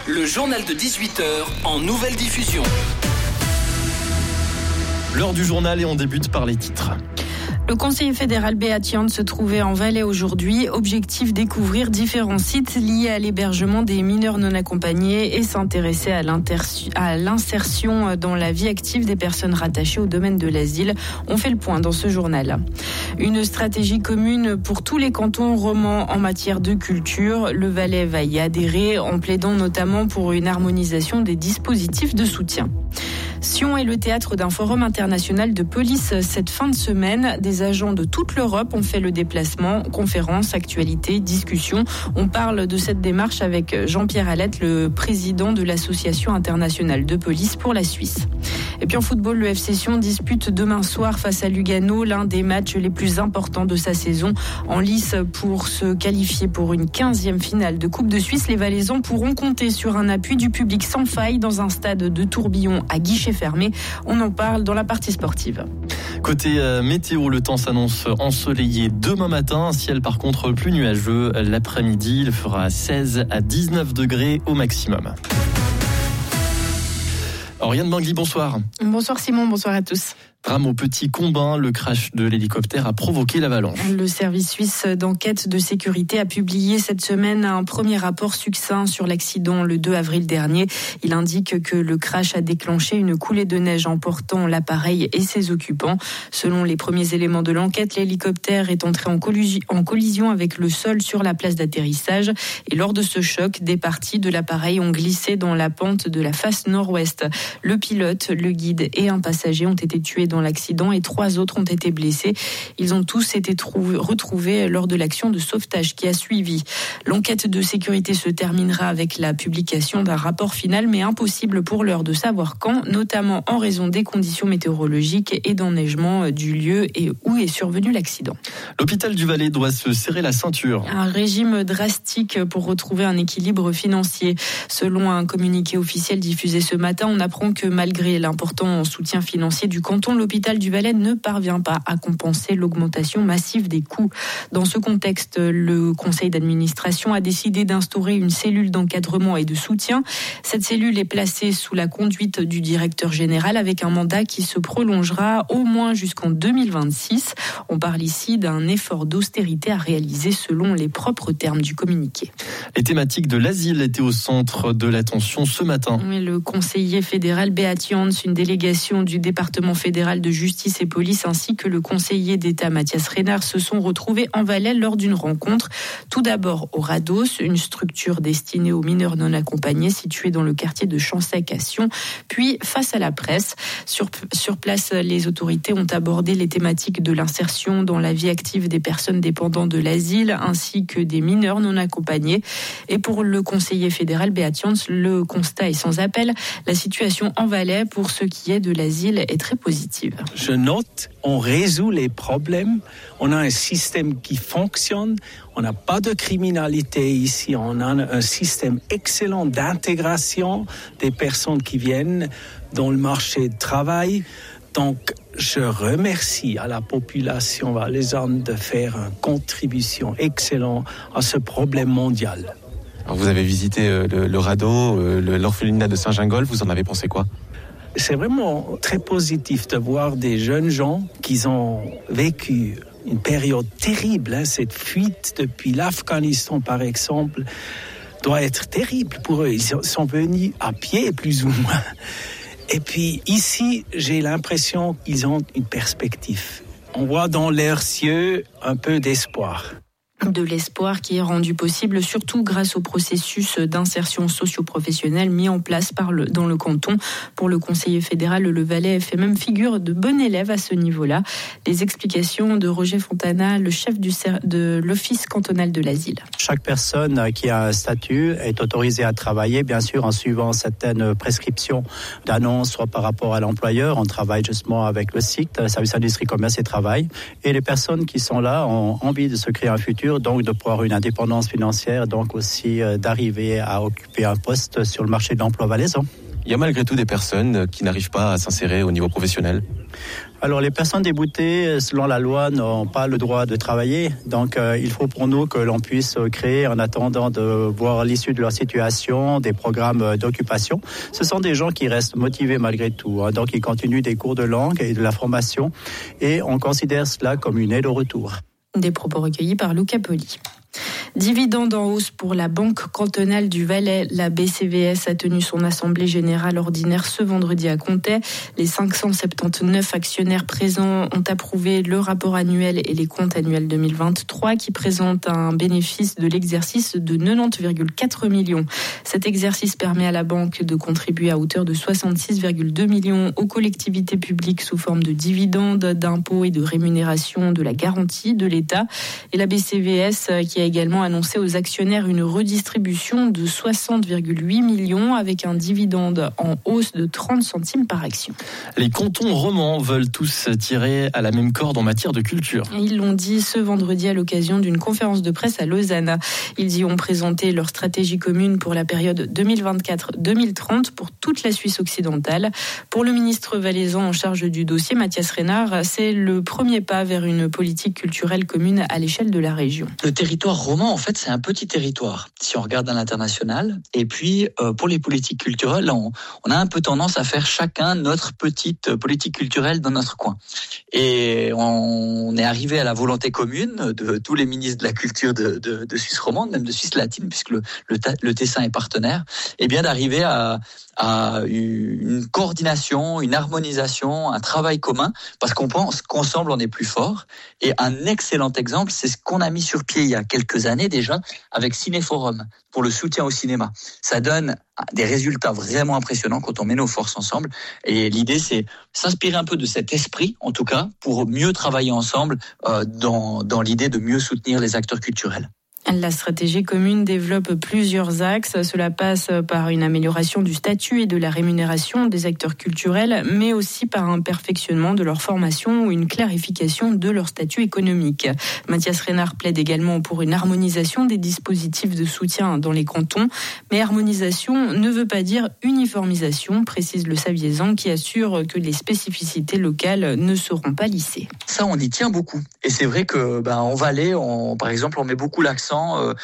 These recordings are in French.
le journal de 18h en nouvelle diffusion. L'heure du journal et on débute par les titres. Le conseiller fédéral Beat Jans se trouvait en Valais aujourd'hui. Objectif, découvrir différents sites liés à l'hébergement des mineurs non accompagnés et s'intéresser à l'insertion dans la vie active des personnes rattachées au domaine de l'asile. On fait le point dans ce journal. Une stratégie commune pour tous les cantons romans en matière de culture. Le Valais va y adhérer en plaidant notamment pour une harmonisation des dispositifs de soutien. Sion est le théâtre d'un forum international de police cette fin de semaine. Des agents de toute l'Europe ont fait le déplacement. Conférences, actualités, discussions. On parle de cette démarche avec Jean-Pierre Alette, le président de l'Association internationale de police pour la Suisse. Et puis en football, le FC Sion dispute demain soir face à Lugano l'un des matchs les plus importants de sa saison. En lice pour se qualifier pour une 15e finale de Coupe de Suisse, les Valaisans pourront compter sur un appui du public sans faille dans un stade de tourbillon à guichet fermé. On en parle dans la partie sportive. Côté météo, le temps s'annonce ensoleillé demain matin. Ciel par contre plus nuageux l'après-midi. Il fera 16 à 19 degrés au maximum. Oriane Bangui, bonsoir. Bonsoir Simon, bonsoir à tous. Drame au Petit Combin, le crash de l'hélicoptère a provoqué l'avalanche. Le service suisse d'enquête de sécurité a publié cette semaine un premier rapport succinct sur l'accident le 2 avril dernier. Il indique que le crash a déclenché une coulée de neige emportant l'appareil et ses occupants. Selon les premiers éléments de l'enquête, l'hélicoptère est entré en collision avec le sol sur la place d'atterrissage. Et lors de ce choc, des parties de l'appareil ont glissé dans la pente de la face nord-ouest. Le pilote, le guide et un passager ont été tués dans l'accident et 3 autres ont été blessés. Ils ont tous été retrouvés lors de l'action de sauvetage qui a suivi. L'enquête de sécurité se terminera avec la publication d'un rapport final, mais impossible pour l'heure de savoir quand, notamment en raison des conditions météorologiques et d'enneigement du lieu et où est survenu l'accident. L'hôpital du Valais doit se serrer la ceinture. Un régime drastique pour retrouver un équilibre financier. Selon un communiqué officiel diffusé ce matin, on apprend que malgré l'important soutien financier du canton, l'hôpital du Valais ne parvient pas à compenser l'augmentation massive des coûts. Dans ce contexte, le conseil d'administration a décidé d'instaurer une cellule d'encadrement et de soutien. Cette cellule est placée sous la conduite du directeur général avec un mandat qui se prolongera au moins jusqu'en 2026. On parle ici d'un effort d'austérité à réaliser selon les propres termes du communiqué. Les thématiques de l'asile étaient au centre de l'attention ce matin. Oui, le conseiller fédéral Beat Jans, une délégation du département fédéral de justice et police ainsi que le conseiller d'État Mathias Reynard se sont retrouvés en Valais lors d'une rencontre. Tout d'abord au Rados, une structure destinée aux mineurs non accompagnés située dans le quartier de Champsec à Sion. Puis face à la presse, sur place, les autorités ont abordé les thématiques de l'insertion dans la vie active des personnes dépendant de l'asile ainsi que des mineurs non accompagnés. Et pour le conseiller fédéral Beat Jans, le constat est sans appel. La situation en Valais pour ce qui est de l'asile est très positive. Je note, on résout les problèmes, on a un système qui fonctionne, on n'a pas de criminalité ici, on a un système excellent d'intégration des personnes qui viennent dans le marché du travail. Donc, je remercie à la population valaisanne de faire une contribution excellente à ce problème mondial. Alors vous avez visité le radeau, l'orphelinat de Saint-Gingolph, vous en avez pensé quoi ? C'est vraiment très positif de voir des jeunes gens qui ont vécu une période terrible. Cette fuite depuis l'Afghanistan, par exemple, doit être terrible pour eux. Ils sont venus à pied, plus ou moins. Et puis ici, j'ai l'impression qu'ils ont une perspective. On voit dans leurs yeux un peu d'espoir. De l'espoir qui est rendu possible surtout grâce au processus d'insertion socio-professionnelle mis en place dans le canton. Pour le conseiller fédéral, le Valais fait même figure de bon élève à ce niveau-là. Les explications de Roger Fontana, le chef de l'Office cantonal de l'asile. Chaque personne qui a un statut est autorisée à travailler, bien sûr, en suivant certaines prescriptions d'annonce, soit par rapport à l'employeur. On travaille justement avec le SICT, le Service Industrie, Commerce et Travail. Et les personnes qui sont là ont envie de se créer un futur, donc de pouvoir une indépendance financière, donc aussi d'arriver à occuper un poste sur le marché de l'emploi valaisan. il y a malgré tout des personnes qui n'arrivent pas à s'insérer au niveau professionnel. Alors les personnes déboutées, selon la loi, n'ont pas le droit de travailler. Donc il faut pour nous que l'on puisse créer, en attendant de voir l'issue de leur situation, des programmes d'occupation. Ce sont des gens qui restent motivés malgré tout. Donc ils continuent des cours de langue et de la formation. Et on considère cela comme une aide au retour. Des propos recueillis par Luca Poli. Dividende en hausse pour la Banque cantonale du Valais. La BCVS a tenu son assemblée générale ordinaire ce vendredi à Comté. Les 579 actionnaires présents ont approuvé le rapport annuel et les comptes annuels 2023 qui présentent un bénéfice de l'exercice de 90,4 millions. Cet exercice permet à la banque de contribuer à hauteur de 66,2 millions aux collectivités publiques sous forme de dividendes, d'impôts et de rémunération de la garantie de l'État. Et la BCVS qui a également annoncé aux actionnaires une redistribution de 60,8 millions avec un dividende en hausse de 30 centimes par action. Les cantons romans veulent tous tirer à la même corde en matière de culture. Ils l'ont dit ce vendredi à l'occasion d'une conférence de presse à Lausanne. Ils y ont présenté leur stratégie commune pour la période 2024-2030 pour toute la Suisse occidentale. Pour le ministre valaisan en charge du dossier, Mathias Renard, c'est le premier pas vers une politique culturelle commune à l'échelle de la région. Le territoire roman, en fait, c'est un petit territoire, si on regarde à l'international. Et puis, pour les politiques culturelles, on a un peu tendance à faire chacun notre petite politique culturelle dans notre coin. Et on est arrivé à la volonté commune de tous les ministres de la culture de Suisse romande, même de Suisse latine, puisque le Tessin est partenaire, et bien d'arriver à une coordination, une harmonisation, un travail commun, parce qu'on pense qu'ensemble on est plus fort. Et un excellent exemple, c'est ce qu'on a mis sur pied il y a quelques années déjà avec Cinéforum pour le soutien au cinéma. Ça donne des résultats vraiment impressionnants quand on met nos forces ensemble. Et l'idée, c'est s'inspirer un peu de cet esprit, en tout cas, pour mieux travailler ensemble dans l'idée de mieux soutenir les acteurs culturels. La stratégie commune développe plusieurs axes. Cela passe par une amélioration du statut et de la rémunération des acteurs culturels, mais aussi par un perfectionnement de leur formation ou une clarification de leur statut économique. Mathias Renard plaide également pour une harmonisation des dispositifs de soutien dans les cantons. Mais harmonisation ne veut pas dire uniformisation, précise le Saviesan, qui assure que les spécificités locales ne seront pas lissées. Ça, on y tient beaucoup. Et c'est vrai que, en Valais, par exemple, on met beaucoup l'accent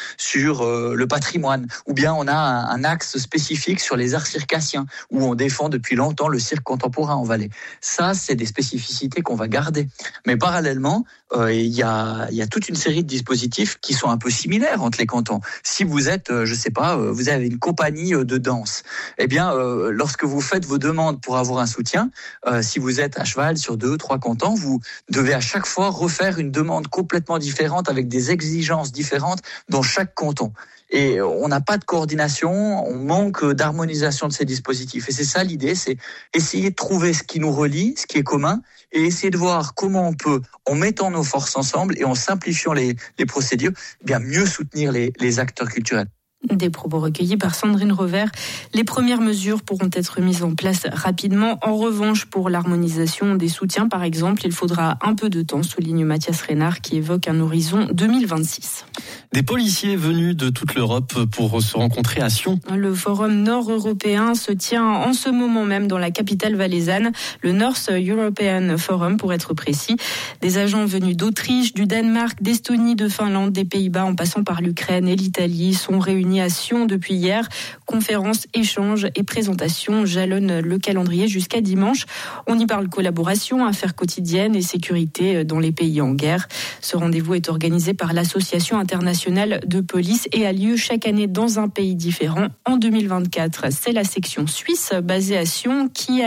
sur le patrimoine, ou bien on a un axe spécifique sur les arts circassiens, où on défend depuis longtemps le cirque contemporain en Valais. Ça, c'est des spécificités qu'on va garder. Mais parallèlement, il y a toute une série de dispositifs qui sont un peu similaires entre les cantons. Si vous êtes, vous avez une compagnie de danse, eh bien, lorsque vous faites vos demandes pour avoir un soutien, si vous êtes à cheval sur 2-3 cantons, vous devez à chaque fois refaire une demande complètement différente avec des exigences différentes dans chaque canton. Et on n'a pas de coordination, on manque d'harmonisation de ces dispositifs. Et c'est ça l'idée, c'est essayer de trouver ce qui nous relie, ce qui est commun, et essayer de voir comment on peut, en mettant nos forces ensemble et en simplifiant les procédures, bien mieux soutenir les acteurs culturels. Des propos recueillis par Sandrine Revers. Les premières mesures pourront être mises en place rapidement. En revanche, pour l'harmonisation des soutiens, par exemple, il faudra un peu de temps, souligne Mathias Renard, qui évoque un horizon 2026. Des policiers venus de toute l'Europe pour se rencontrer à Sion. Le forum nord-européen se tient en ce moment même dans la capitale valaisanne, le North European Forum pour être précis. Des agents venus d'Autriche, du Danemark, d'Estonie, de Finlande, des Pays-Bas en passant par l'Ukraine et l'Italie sont réunis à Sion depuis hier. Conférences, échanges et présentations jalonnent le calendrier jusqu'à dimanche. On y parle collaboration, affaires quotidiennes et sécurité dans les pays en guerre. Ce rendez-vous est organisé par l'Association internationale de police et a lieu chaque année dans un pays différent. En 2024, c'est la section suisse basée à Sion qui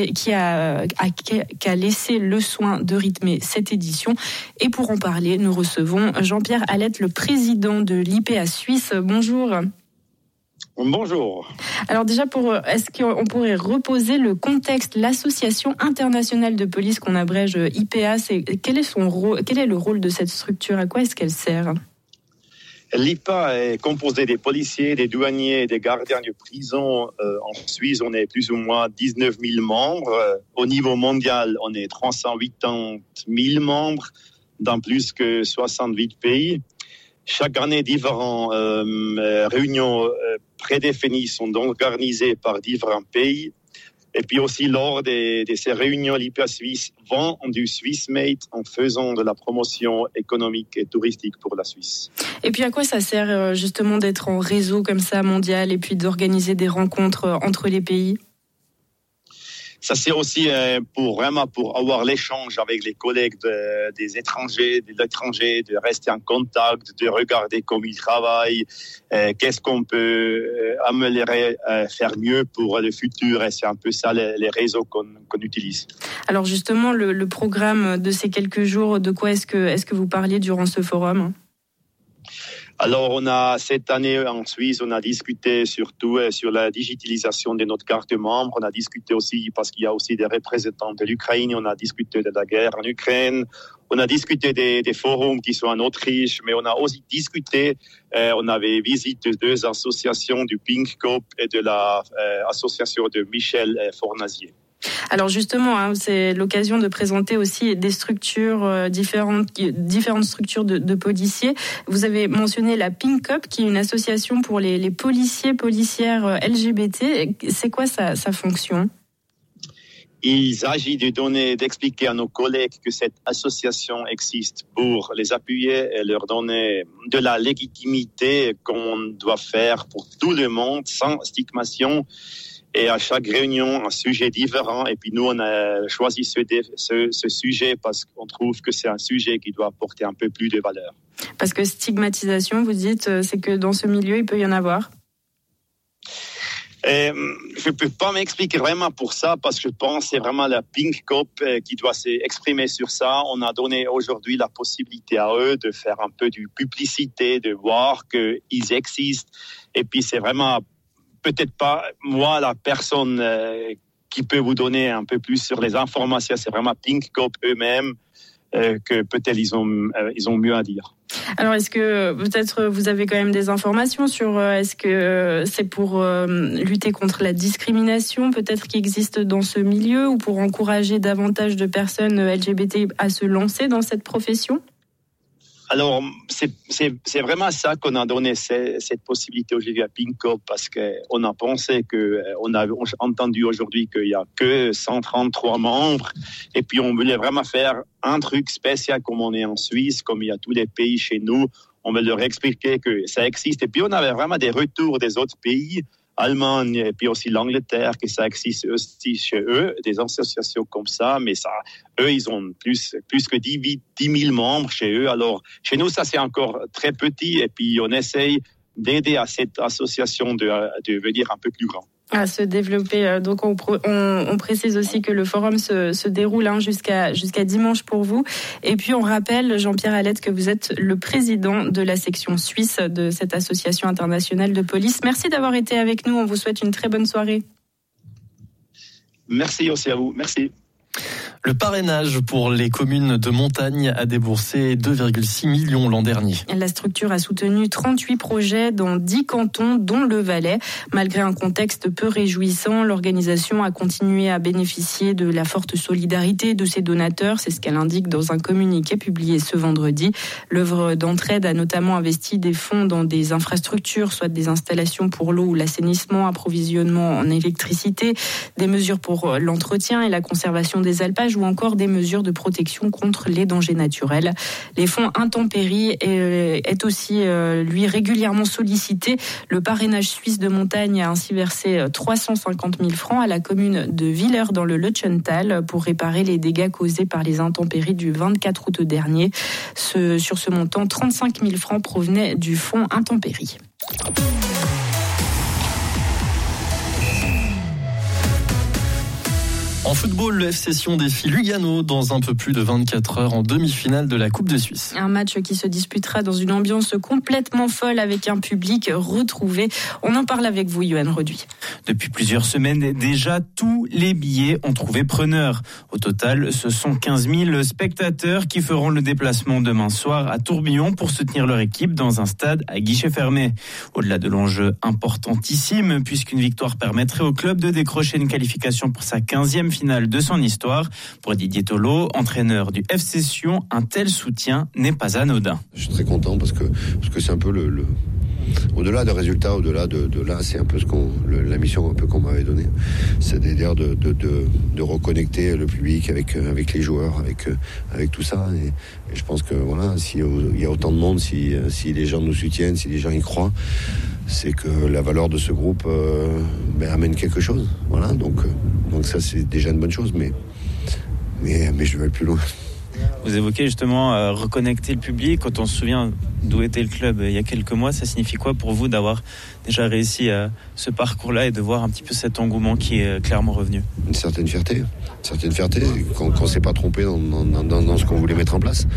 a laissé le soin de rythmer cette édition. Et pour en parler, nous recevons Jean-Pierre Allette, le président de l'IPA Suisse. Bonjour. Bonjour. Alors déjà, est-ce qu'on pourrait reposer le contexte, l'Association internationale de police qu'on abrège IPA, quel est le rôle de cette structure, à quoi est-ce qu'elle sert ? L'IPA est composée des policiers, des douaniers, des gardiens de prison. En Suisse, on est plus ou moins 19 000 membres. Au niveau mondial, on est 380 000 membres dans plus que 68 pays. Chaque année, différentes réunions prédéfinis sont donc organisés par différents pays. Et puis aussi, lors de ces réunions, l'IPA Suisse vend du Swiss Made en faisant de la promotion économique et touristique pour la Suisse. Et puis à quoi ça sert justement d'être en réseau comme ça mondial et puis d'organiser des rencontres entre les pays ? Ça, c'est aussi pour avoir l'échange avec les collègues des étrangers, de l'étranger, de rester en contact, de regarder comment ils travaillent, qu'est-ce qu'on peut améliorer, faire mieux pour le futur. Et c'est un peu ça les réseaux qu'on utilise. Alors justement, le programme de ces quelques jours, de quoi est-ce que vous parliez durant ce forum ? Alors, cette année en Suisse, on a discuté surtout sur la digitalisation de notre carte membre. On a discuté aussi, parce qu'il y a aussi des représentants de l'Ukraine, on a discuté de la guerre en Ukraine. On a discuté des forums qui sont en Autriche, mais on a aussi discuté, on avait visité 2 associations du Pink Cop et de l'association de Michel Fornazier. Alors justement, c'est l'occasion de présenter aussi des structures, différentes structures de policiers. Vous avez mentionné la Pink Cop, qui est une association pour les policières LGBT. C'est quoi sa fonction ? Il s'agit d'expliquer à nos collègues que cette association existe pour les appuyer et leur donner de la légitimité qu'on doit faire pour tout le monde, sans stigmatisation. Et à chaque réunion, un sujet différent. Et puis nous, on a choisi ce sujet parce qu'on trouve que c'est un sujet qui doit apporter un peu plus de valeur. Parce que stigmatisation, vous dites, c'est que dans ce milieu, il peut y en avoir ? Je ne peux pas m'expliquer vraiment pour ça parce que je pense que c'est vraiment la Pink Cop qui doit s'exprimer sur ça. On a donné aujourd'hui la possibilité à eux de faire un peu de publicité, de voir qu'ils existent. Et puis c'est vraiment... Peut-être pas moi, la personne qui peut vous donner un peu plus sur les informations. C'est vraiment Pink Cop eux-mêmes que peut-être ils ont mieux à dire. Alors, est-ce que peut-être vous avez quand même des informations sur est-ce que c'est pour lutter contre la discrimination peut-être qui existe dans ce milieu ou pour encourager davantage de personnes LGBT à se lancer dans cette profession ? Alors, c'est vraiment ça qu'on a donné cette possibilité aujourd'hui à Pink Cop parce qu'on a pensé on a entendu aujourd'hui qu'il y a que 133 membres et puis on voulait vraiment faire un truc spécial comme on est en Suisse, comme il y a tous les pays chez nous. On veut leur expliquer que ça existe et puis on avait vraiment des retours des autres pays. Allemagne et puis aussi l'Angleterre, que ça existe aussi chez eux, des associations comme ça, mais ça, eux, ils ont plus que 10 000 membres chez eux. Alors, chez nous, ça, c'est encore très petit et puis on essaye d'aider à cette association de devenir un peu plus grand. À se développer. Donc on précise aussi que le forum se déroule jusqu'à dimanche pour vous. Et puis on rappelle, Jean-Pierre Alette, que vous êtes le président de la section suisse de cette association internationale de police. Merci d'avoir été avec nous. On vous souhaite une très bonne soirée. Merci aussi à vous. Merci. Le parrainage pour les communes de montagne a déboursé 2,6 millions l'an dernier. La structure a soutenu 38 projets dans 10 cantons, dont le Valais. Malgré un contexte peu réjouissant, l'organisation a continué à bénéficier de la forte solidarité de ses donateurs. C'est ce qu'elle indique dans un communiqué publié ce vendredi. L'œuvre d'entraide a notamment investi des fonds dans des infrastructures, soit des installations pour l'eau ou l'assainissement, approvisionnement en électricité, des mesures pour l'entretien et la conservation des alpages ou encore des mesures de protection contre les dangers naturels. Les fonds intempéries est aussi lui régulièrement sollicité. Le parrainage suisse de montagne a ainsi versé 350 000 francs à la commune de Villers dans le Lutschental pour réparer les dégâts causés par les intempéries du 24 août dernier. Sur ce montant, 35 000 francs provenaient du fonds intempéries. En football, le FC Sion défie Lugano dans un peu plus de 24 heures en demi-finale de la Coupe de Suisse. Un match qui se disputera dans une ambiance complètement folle avec un public retrouvé. On en parle avec vous, Yoann Reduit. Depuis plusieurs semaines déjà, tous les billets ont trouvé preneur. Au total, ce sont 15 000 spectateurs qui feront le déplacement demain soir à Tourbillon pour soutenir leur équipe dans un stade à guichet fermé. Au-delà de l'enjeu importantissime, puisqu'une victoire permettrait au club de décrocher une qualification pour sa 15e finale de son histoire. Pour Didier Tolo, entraîneur du FC Sion, un tel soutien n'est pas anodin. Je suis très content parce que c'est un peu au-delà des résultats, au-delà de là, c'est un peu la mission un peu qu'on m'avait donnée, c'est-à-dire de reconnecter le public avec les joueurs, avec tout ça. Et je pense que voilà, s'il y a autant de monde, si les gens nous soutiennent, si les gens y croient, c'est que la valeur de ce groupe amène quelque chose. Voilà, donc ça c'est déjà une bonne chose, mais je vais aller plus loin. Vous évoquez justement reconnecter le public. Quand on se souvient d'où était le club il y a quelques mois, ça signifie quoi pour vous d'avoir déjà réussi ce parcours-là et de voir un petit peu cet engouement qui est clairement revenu? Une certaine fierté qu'on s'est pas trompé dans ce qu'on voulait mettre en place.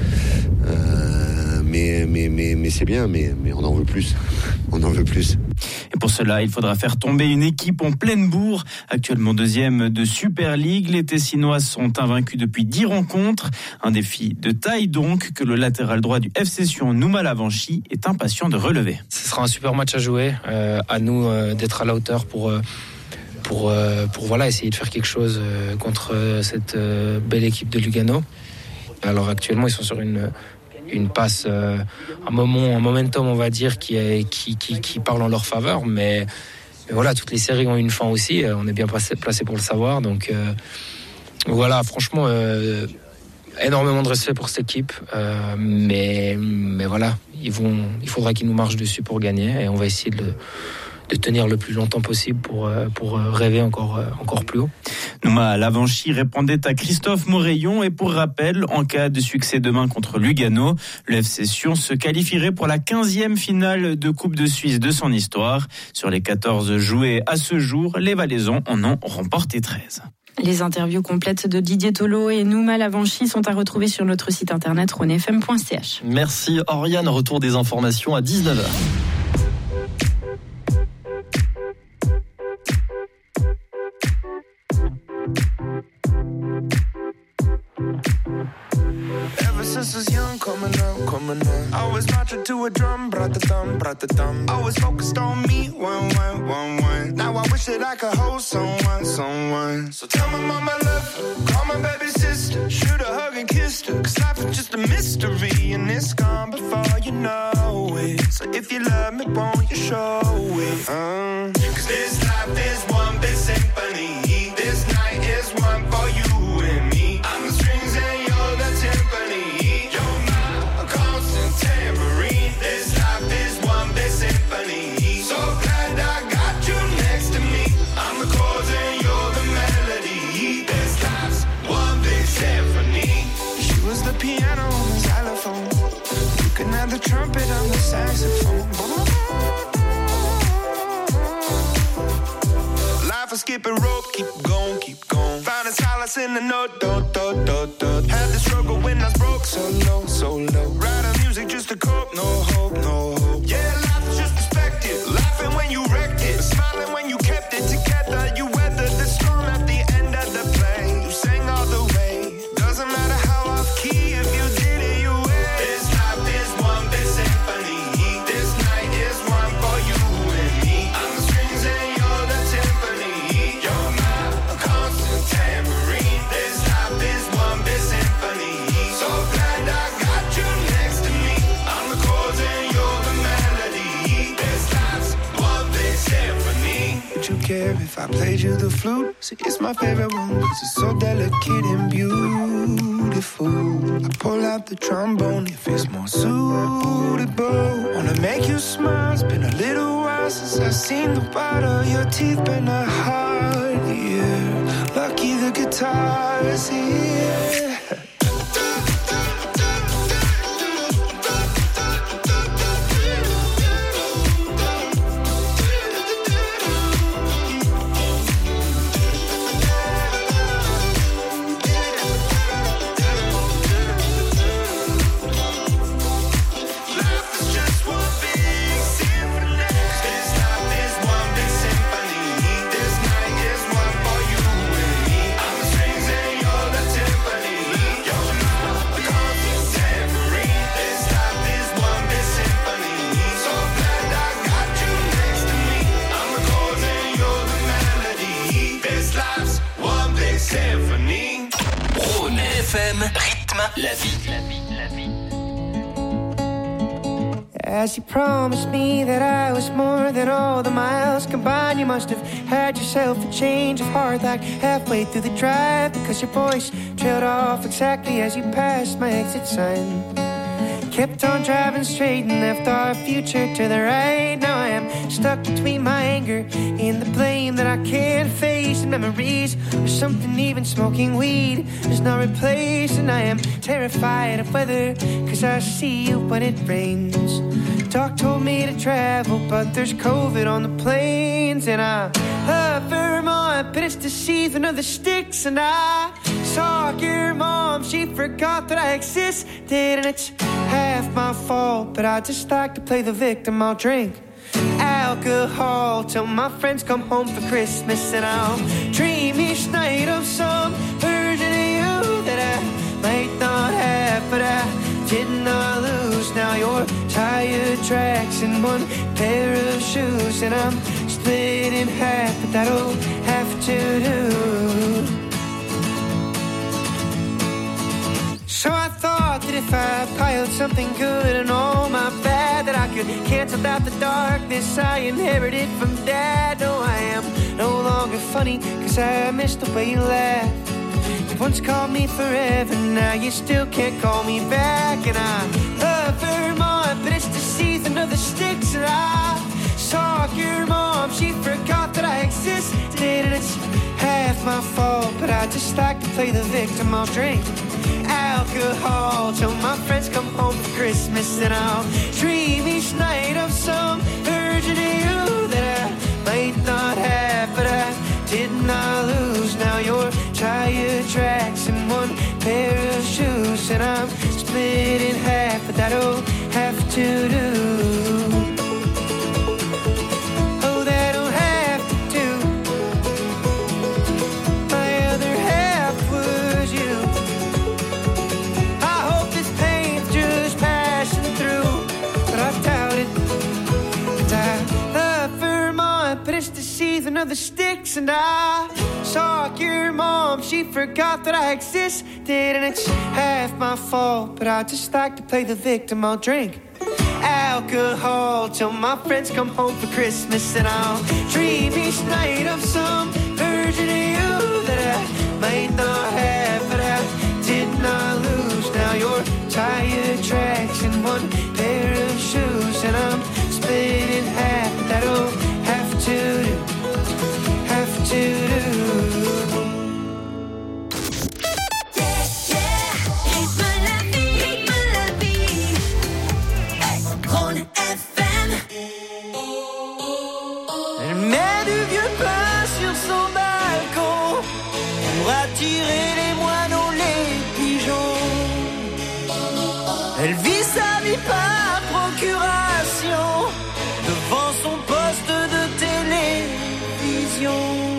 Mais c'est bien, mais on en veut plus. On en veut plus. Et pour cela, il faudra faire tomber une équipe en pleine bourre. Actuellement 2e de Super League, les Tessinois sont invaincus depuis 10 rencontres. Un défi de taille donc que le latéral droit du FC Sion, Nouma Lavanchi, est impatient de relever. Ce sera un super match à jouer. À nous d'être à la hauteur pour voilà, essayer de faire quelque chose contre cette belle équipe de Lugano. Alors actuellement, ils sont sur une passe, un momentum, on va dire, qui parle en leur faveur, mais voilà, toutes les séries ont une fin aussi, on est bien placé pour le savoir, donc voilà, franchement, énormément de respect pour cette équipe, mais voilà, il faudra qu'ils nous marchent dessus pour gagner, et on va essayer de tenir le plus longtemps possible pour rêver encore plus haut. Nouma Lavanchi répondait à Christophe Moreillon, et pour rappel, en cas de succès demain contre Lugano, le FC Sion se qualifierait pour la 15e finale de Coupe de Suisse de son histoire. Sur les 14 jouées à ce jour, les Valaisans en ont remporté 13. Les interviews complètes de Didier Tolo et Nouma Lavanchi sont à retrouver sur notre site internet rhônefm.ch. Merci Oriane, retour des informations à 19h. Since I was young, coming up. I was marching to a drum, brat-a-dum. Always focused on me, one. Now I wish that I could hold someone. So tell my mama I love her, call my baby sister, shoot a hug and kiss her. Cause life is just a mystery, and it's gone before you know it. So if you love me, won't you show it? Cause this life is one big symphony. This night is one for you and me. I'm the strings and you're the timpani. Tambourine. This life is one big symphony. So glad I got you next to me. I'm the chords and you're the melody. This life's one big symphony. She was the piano on the xylophone. You can have the trumpet on the saxophone. Life is skipping rope, keep going. Finding solace in the note, do. Had the struggle when I was broke, so low. Writing music just to cope, no hope. Yeah, life is just perspective. Laughing when you wrecked it, smiling when you kept it together. You weathered the storm at the end of the play. You sang all the way. Doesn't matter how off key, if you did it, you win. This life is one big symphony. This night is one for you and me. I'm the strings and you're the timpani. You're my constant tambourine. This life is one big symphony. So glad I got you next to me. I'm the chords and you're the melody. This life's one big symphony. Would you care if I played you the flute? See, it's my favorite one, cause it's so delicate and beautiful. I pull out the trombone if it's more suitable. Wanna make you smile, it's been a little while since I've seen the white of your teeth. Been a hard year, lucky the guitar is here. FM, rythme la vie. As you promised me that I was more than all the miles combined, you must have had yourself a change of heart like halfway through the drive, because your voice trailed off exactly as you passed my exit sign. Kept on driving straight and left our future to the right. Now I am stuck between my anger and the blame that I can't face, and memories of something even smoking weed does not replace. And I am terrified of weather, cause I see you when it rains. Doc told me to travel, but there's COVID on the planes. And I love Vermont, but it's the season of the sticks. And I saw your mom, she forgot that I existed. And it's half my fault, but I just like to play the victim. I'll drink alcohol till my friends come home for Christmas. And I'll dream each night of some version of you that I might not have, but I did not lose. Now you're tired tracks and one pair of shoes, and I'm split in half, but that'll have to do. So I thought that if I piled something good and all my bad, that I could cancel out the darkness I inherited from Dad. No, I am no longer funny, cause I missed the way you laughed. You once called me forever, now you still can't call me back. And I love Vermont, but it's the season of the sticks. And I saw your mom, she forgot that I existed. And it's half my fault, but I just like to play the victim. I'll drink alcohol till my friends come home for Christmas. And I'll dream each night of some version of you that I might not have, but I did not lose. Now you're tired tracks and one pair of shoes, and I'm split in half, but that'll have to do. Oh, that'll have to do. My other half was you. I hope this pain's just passing through, but I doubt it. And I love Vermont, but it's the season of the sticks. And I saw your mom, she forgot that I existed. And it's half my fault, but I just like to play the victim. I'll drink alcohol till my friends come home for Christmas. And I'll dream each night of some version of you that I might not have, but I did not lose. Now you're tired tracks and one pair of shoes, and I'm split in half, but that'll have to do. Have to do. Attirer les moineaux, les pigeons. Elle vit sa vie par procuration devant son poste de télévision.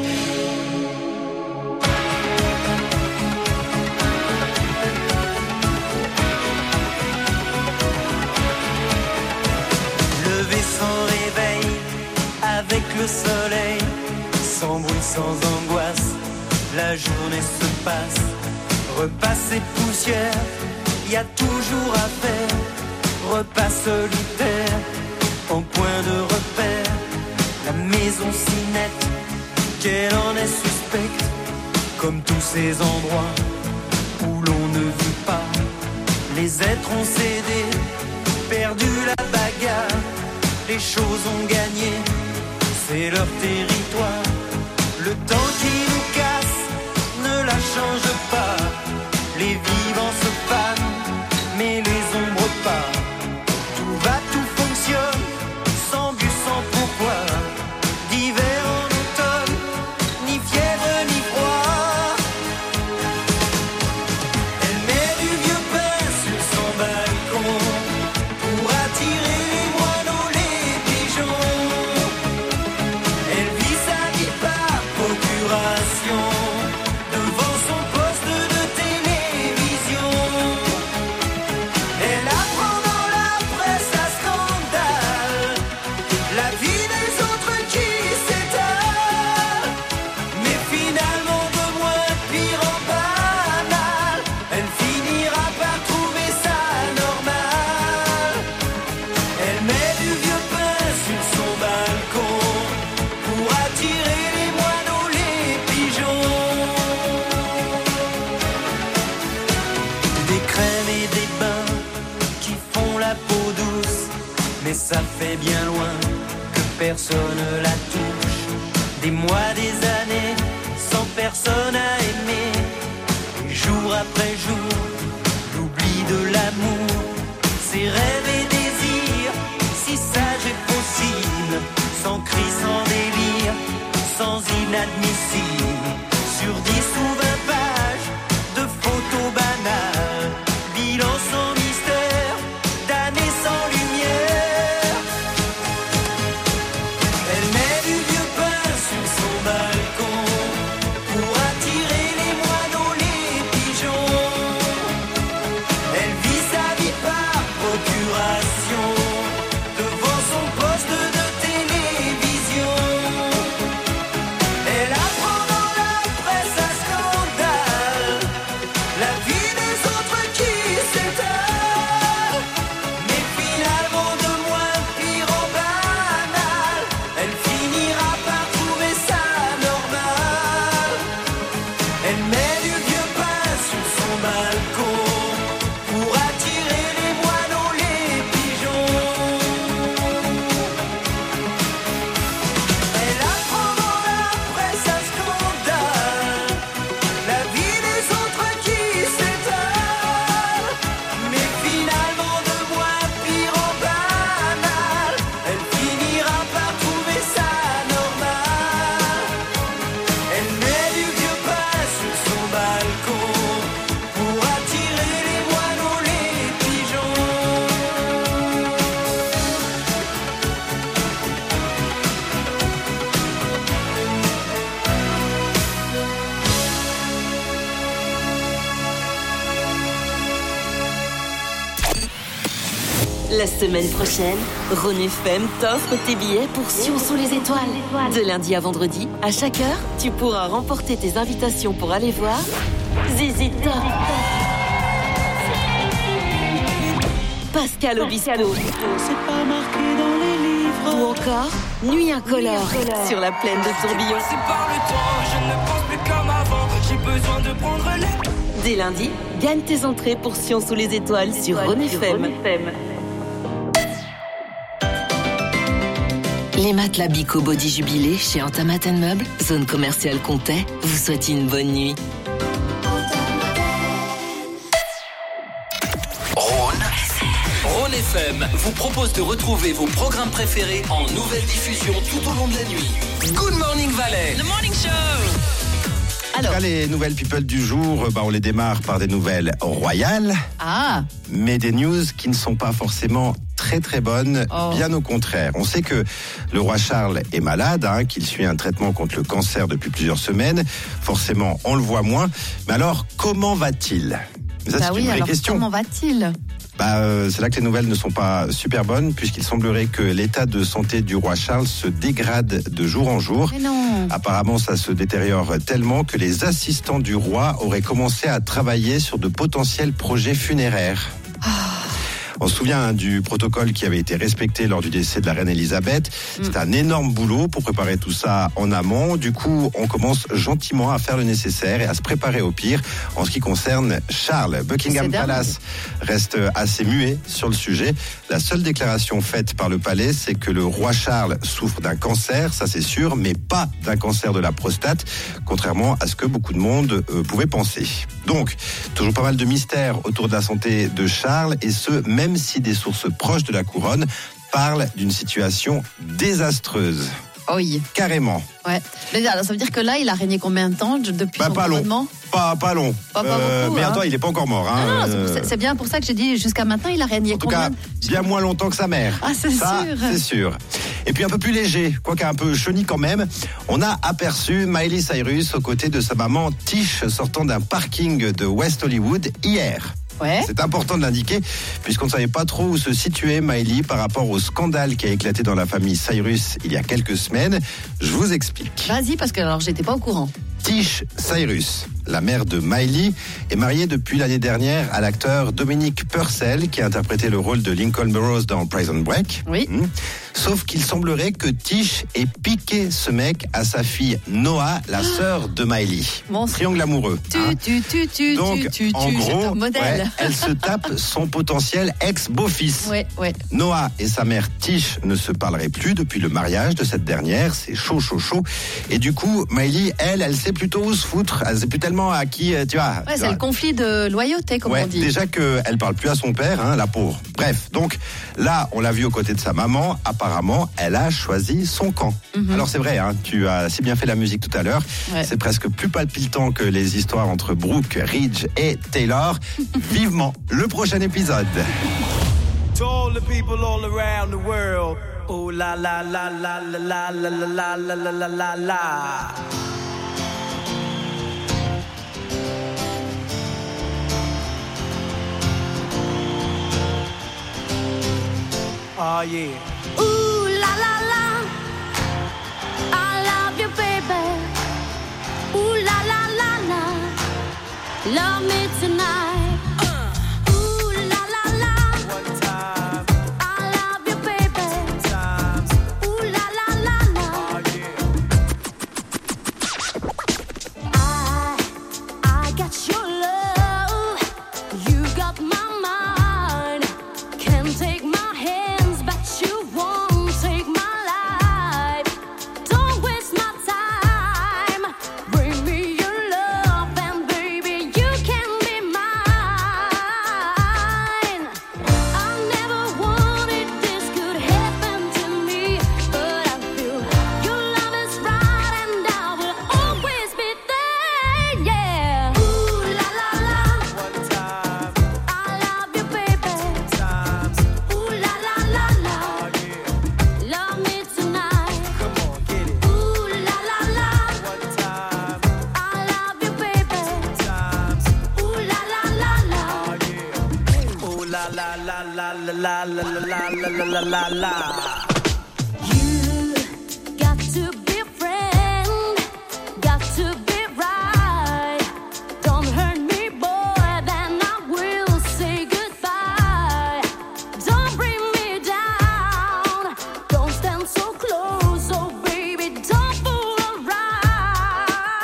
Lever sans réveil, avec le soleil, sans bruit, sans angoisse. La journée se passe, repas et poussière, y a toujours à faire. Repas solitaire, en point de repère. La maison si nette, qu'elle en est suspecte. Comme tous ces endroits où l'on ne vit pas. Les êtres ont cédé, perdu la bagarre. Les choses ont gagné, c'est leur territoire. Le temps qui nous casse ne la change pas. Les vivants se fanent, mais les ombres pas. Tout va, tout fonctionne, sans but, sans pourquoi. D'hiver en automne, ni fièvre ni froid. Elle met du vieux pain sur son balcon pour attirer les moineaux, les pigeons. Elle vit sa vie par procuration devant son poste de télévision. mais ça fait bien loin que personne la touche. Des mois, des années, sans personne à aimer. Et jour après jour, l'oubli de l'amour, ses rêves et désirs, si sage et possible, sans cri, sans délire, sans inadmissible. Sur 10 ou 20 pages de photos banales, bilan sans mystère, d'années sans lumière. Elle met du vieux pain sur son balcon pour attirer les moineaux, les pigeons. Elle vit sa vie par procuration devant son poste de télévision. Elle apprend dans la presse à scandale la vie des autres qui s'étale. Mais finalement de moins pire en banal, elle finira par trouver ça normal. Elle met du vieux pain sur son balcon pour attirer les moineaux, les pigeons. Elle apprend dans la presse à scandale la vie des autres qui s'étale. Mais finalement de moins pire en banal, elle finira par trouver ça normal. Elle met du vieux pain sur son balcon pour attirer les moineaux, les pigeons. La semaine prochaine, Rhône FM t'offre tes billets pour Sion sous les étoiles. De lundi à vendredi, à chaque heure, tu pourras remporter tes invitations pour aller voir ZZ Top, Pascal Obispo, ou encore Nuit incolore sur la plaine de Tourbillon. Dès lundi, gagne tes entrées pour Sion sous les étoiles sur Rhône FM. Les matelas Bico Body Jubilé chez Antamat Meubles, zone commerciale Comté, vous souhaitent une bonne nuit. Rhône FM vous propose de retrouver vos programmes préférés en nouvelle diffusion tout au long de la nuit. Good Morning Valais. The Morning Show. Alors, les nouvelles people du jour, on les démarre par des nouvelles royales. Ah. Mais des news qui ne sont pas forcément très très bonnes, bien au contraire. On sait que le roi Charles est malade, qu'il suit un traitement contre le cancer depuis plusieurs semaines. Forcément, on le voit moins. Mais alors, comment va-t-il ? Ça, c'est une vraie question. Comment va-t-il ? C'est là que les nouvelles ne sont pas super bonnes, puisqu'il semblerait que l'état de santé du roi Charles se dégrade de jour en jour. Mais non. Apparemment, ça se détériore tellement que les assistants du roi auraient commencé à travailler sur de potentiels projets funéraires. On se souvient du protocole qui avait été respecté lors du décès de la reine Elisabeth. C'est un énorme boulot pour préparer tout ça en amont. Du coup, on commence gentiment à faire le nécessaire et à se préparer au pire en ce qui concerne Charles. Buckingham Palace reste assez muet sur le sujet. La seule déclaration faite par le palais, c'est que le roi Charles souffre d'un cancer, ça c'est sûr, mais pas d'un cancer de la prostate, contrairement à ce que beaucoup de monde pouvait penser. Donc, toujours pas mal de mystères autour de la santé de Charles, et ce, même si des sources proches de la couronne parlent d'une situation désastreuse. Oui. Carrément. Ouais. Mais alors, ça veut dire que là, il a régné combien de temps depuis son couronnement ? Pas long. Pas beaucoup, mais attends, il n'est pas encore mort. C'est bien pour ça que j'ai dit jusqu'à maintenant, il a régné combien ? En tout cas, bien moins longtemps que sa mère. Ah, c'est sûr. C'est sûr. Et puis un peu plus léger, quoique un peu chenille quand même, on a aperçu Miley Cyrus aux côtés de sa maman Tish sortant d'un parking de West Hollywood hier. Ouais. C'est important de l'indiquer, puisqu'on ne savait pas trop où se situait Miley par rapport au scandale qui a éclaté dans la famille Cyrus il y a quelques semaines. Je vous explique. Vas-y, parce que alors j'étais pas au courant. Tish Cyrus, la mère de Miley, est mariée depuis l'année dernière à l'acteur Dominic Purcell, qui a interprété le rôle de Lincoln Burrows dans Prison Break. Oui. Sauf qu'il semblerait que Tish ait piqué ce mec à sa fille Noah, la sœur de Miley. Bon, triangle amoureux. Donc, en gros, elle se tape son potentiel ex-beau-fils. Ouais. Noah et sa mère Tish ne se parleraient plus depuis le mariage de cette dernière. C'est chaud. Et du coup, Miley, elle sait plutôt où se foutre. Elle sait plus tellement à qui, tu vois. Ouais, c'est le conflit de loyauté, comme on dit. Déjà qu'elle parle plus à son père, la pauvre. Bref, donc là, on l'a vu aux côtés de sa maman. Apparemment, elle a choisi son camp. Alors c'est vrai, tu as si bien fait la musique tout à l'heure. Ouais. C'est presque plus palpitant que les histoires entre Brooke, Ridge et Taylor. Vivement le prochain épisode. To all the people all around the world. Oh la la la la la la la la la la la la. Oh yeah. Ooh la la la, I love you, baby. Ooh la la la la, love me tonight. Ooh la la la, one time. I love you, baby. Two times. Ooh la la la la. Oh yeah. I got your love. You got my mind. Can't take my hands, but you won't take my life. Don't waste my time. Bring me your love, and baby, you can be mine. I never wanted this could happen to me, but I feel your love is right, and I will always be there. Yeah. Ooh la la la, One time. I love you, baby. Two times. Ooh la la la la, Oh yeah. love me tonight. Come on, get it. Ooh la la la, One time. I love you, baby. Two times. Ooh la la la la. Oh yeah. Ooh la la la la la la la la la la la la. You got to be a friend, got to be right. Don't hurt me, boy, then I will say goodbye. Don't bring me down, don't stand so close, oh baby, don't fool around.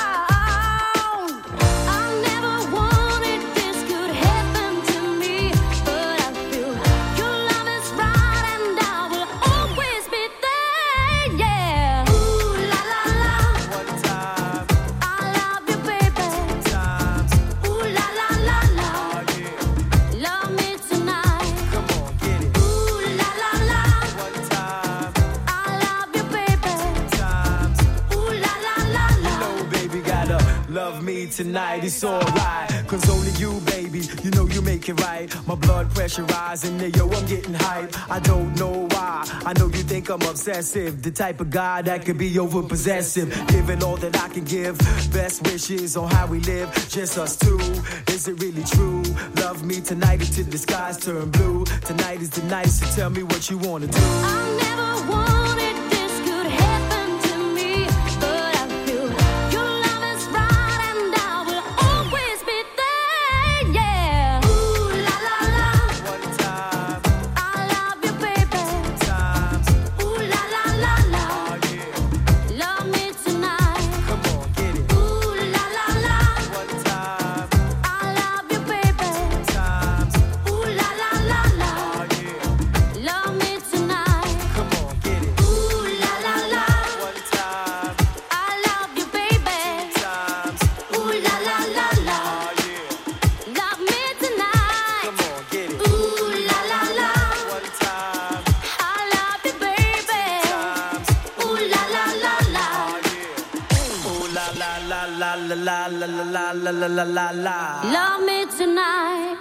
I never wanted this could happen to me, but I feel your love is right, and I will always be there. Yeah. Ooh la la la, One time. I love you, baby. Two times. Ooh la la la la, Oh yeah. love me tonight. Come on, get it. Ooh la la la, One time. I love you, baby. Two times. Ooh la la la la. No, baby, gotta love me tonight. It's alright, cause only you, baby, you know you make it right. My blood pressure rising, yo, I'm getting hype. I don't know why, I know you think I'm obsessive, the type of guy that could be over possessive, giving all that I can give, best wishes on how we live, just us two. Is it really true? Love me tonight until the skies turn blue. Tonight is the night, so tell me what you wanna do. I never wanted this could happen to me, but I feel your love is right, and I will always be there. Yeah. Ooh la la la, One time. I love you, baby. Two times. Ooh la la la la, Oh yeah. love me tonight. Come on, get it. Ooh la la la, One time. I love you, baby. Two times. Ooh la la la la, Oh yeah. love me tonight. Come on, get it. Ooh la la la, One time. I love you, baby. Times. Ooh la la la la, Oh yeah. love me tonight. Come on, get it. Ooh la la la, One time. I love you, baby. Times. Ooh la la la la. Oh yeah. Ooh la la la la la la la la la la la la. Love me tonight.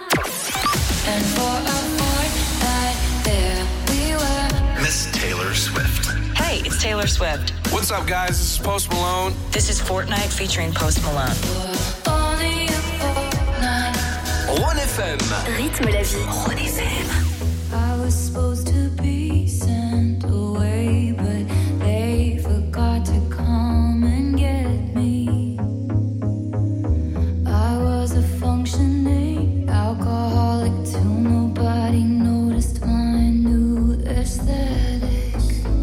And for a fortnight there we were. Miss Taylor Swift. Hey, it's Taylor Swift. What's up, guys? This is Post Malone. This is Fortnite featuring Post Malone. Only a fortnight. Rhône FM. Rythme la vie. Rhône FM. I was supposed to be sent away, but they forgot to come and get me. I was a functioning alcoholic till nobody noticed my new aesthetic.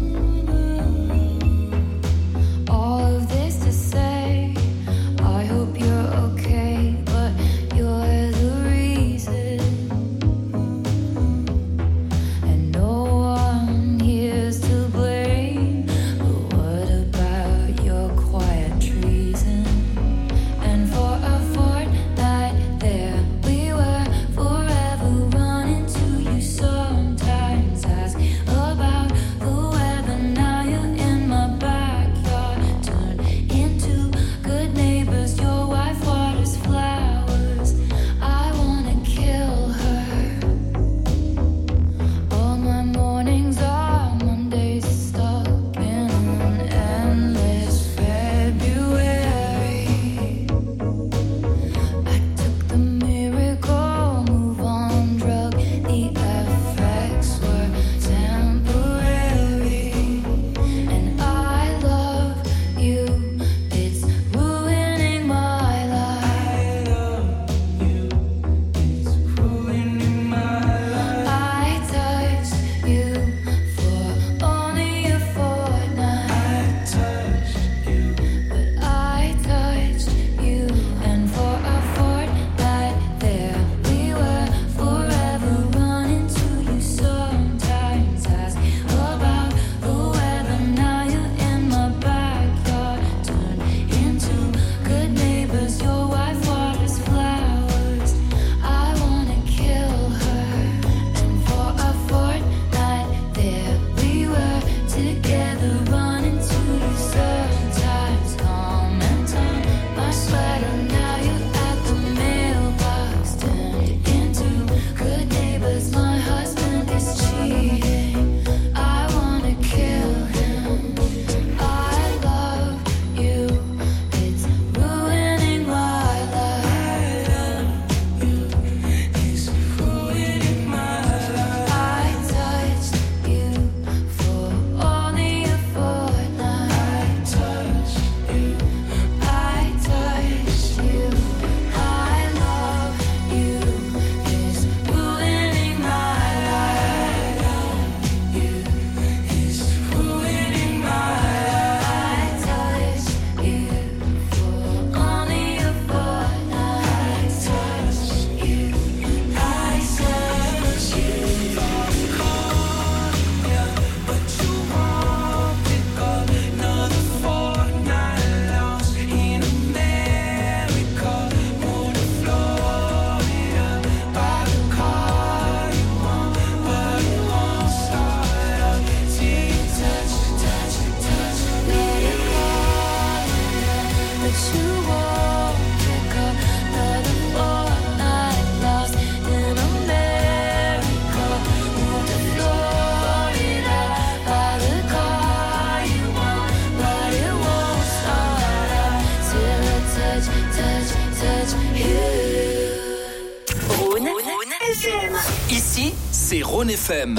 c'est Rhône FM.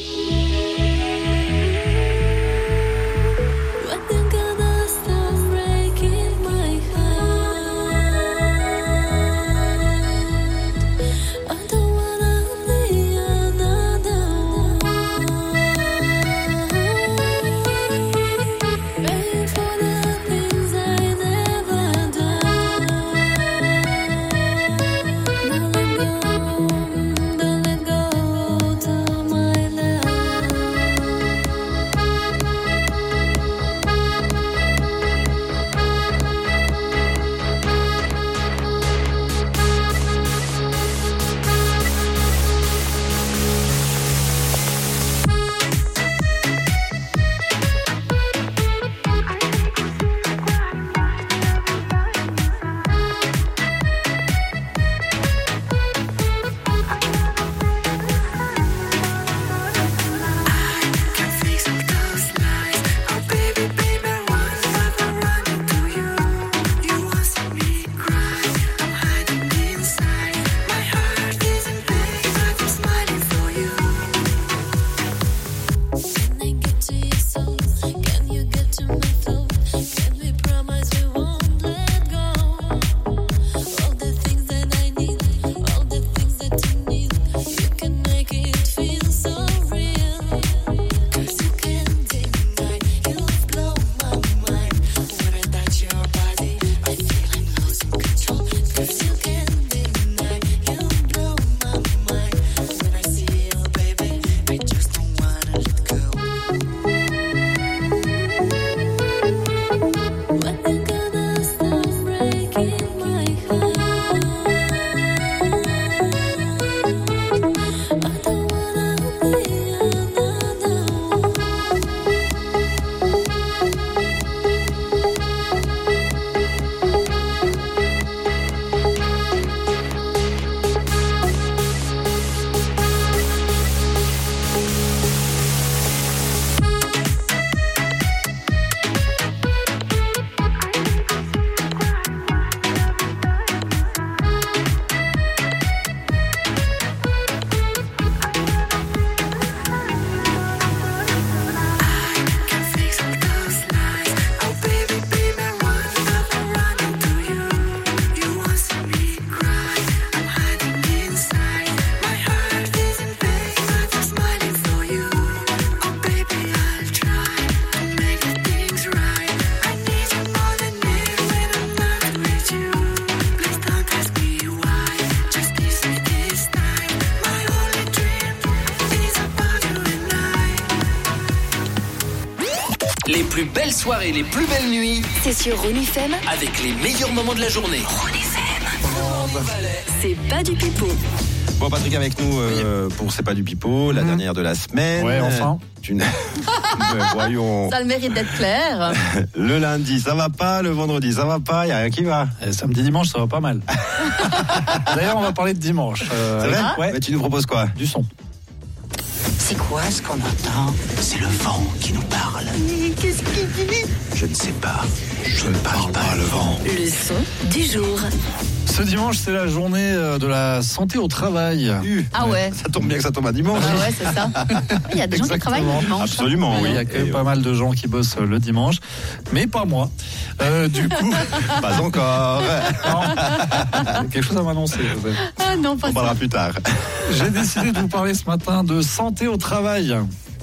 Les plus belles soirées, les plus belles nuits, c'est sur Rhône FM avec les meilleurs moments de la journée. Rhône FM. C'est pas du pipeau. Bon, Patrick avec nous pour C'est pas du pipeau, la dernière de la semaine. Ouais, enfin. Voyons. Ça a le mérite d'être clair. Le lundi, ça va pas. Le vendredi, ça va pas. Il n'y a rien qui va. Samedi, dimanche, ça va pas mal. D'ailleurs, on va parler de dimanche. C'est vrai? Ouais. Mais tu nous proposes quoi? Du son. C'est quoi ce qu'on entend? C'est le vent qui nous parle. Qu'est-ce qu'il dit? Je ne sais pas. Je ne parle pas le vent. Le son du jour. Ce dimanche, c'est la journée de la santé au travail. Ah ouais. Ça tombe bien que ça tombe à dimanche. Ah ouais, c'est ça. Il y a des gens qui travaillent le dimanche. Absolument, oui. Il y a quand même pas mal de gens qui bossent le dimanche, mais pas moi. Du coup, pas encore. Quelque chose à m'annoncer. Ah non, pas On parlera plus tard. J'ai décidé de vous parler ce matin de santé au travail.